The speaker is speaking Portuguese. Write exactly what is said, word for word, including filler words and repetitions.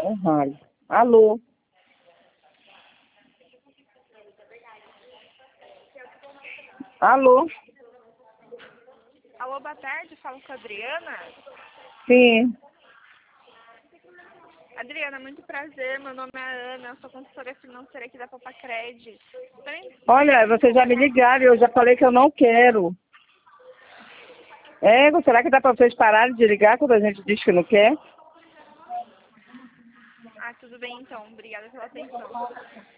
Um ralho. Alô? Alô? Alô, boa tarde, falo com a Adriana. Sim. Adriana, muito prazer, meu nome é Ana, eu sou consultora financeira aqui da Papacred. Olha, vocês já me ligaram e eu já falei que eu não quero. É, será que dá para vocês pararem de ligar quando a gente diz que não quer? Ah, tudo bem então, obrigada pela atenção.